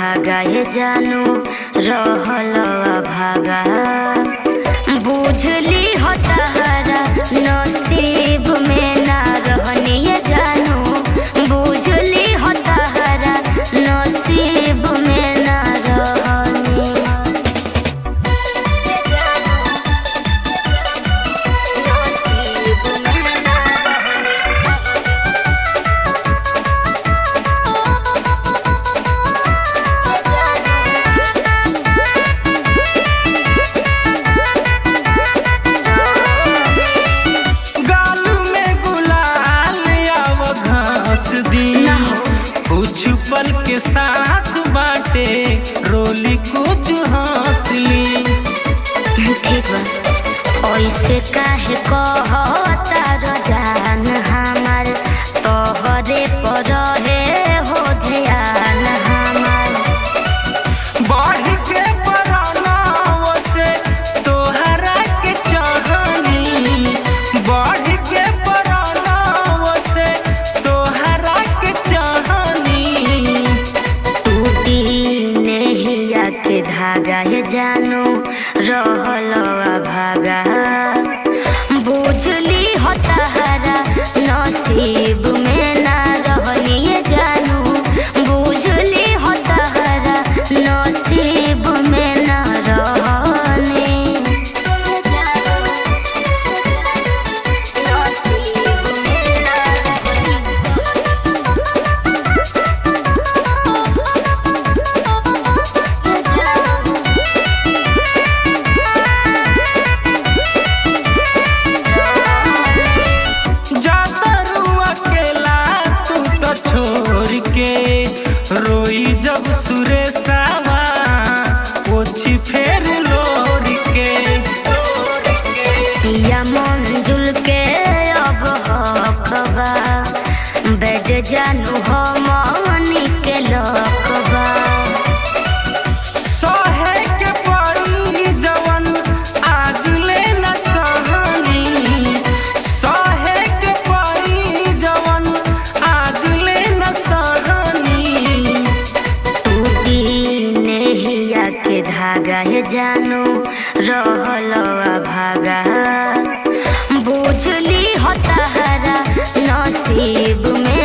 भागा ये जानू रहल भागा बुझली हो तहरा नसीब में ना रहनी ये जानू बुझली हो तहरा नसीब में ना रहनी नसीब में ना कुछ पल के साथ बाटे रोली कुछ हंसली ठीक बा ऐसे काहे कहता रजान हमार तोहरे पर रहे हो ध्यान हमार बढ़ के बरनाव से तोहरा के चाहनी बढ़ के बरनाव से तोहरा के चाहनी टूटी नहिया के धागा ये जानू रहल भागा बुझली हो तहरा नसीब में ना रहनी ये जानू बुझली हो तहरा नसीब में ना रहनी नसीब में ना छोड़ के रोई जब सुरेशवा पोछी फेर लोर के पिया मंजुल के अब हकबा बेड जानू हो मनी के लकबा सहे के पड़ी जवन आज ले न सहनी सहे के पड़ी जवन आज ले न सहनी टूटी नहिया के धागा ये जानू रहल भागा बुझली हो तहरा नसीब में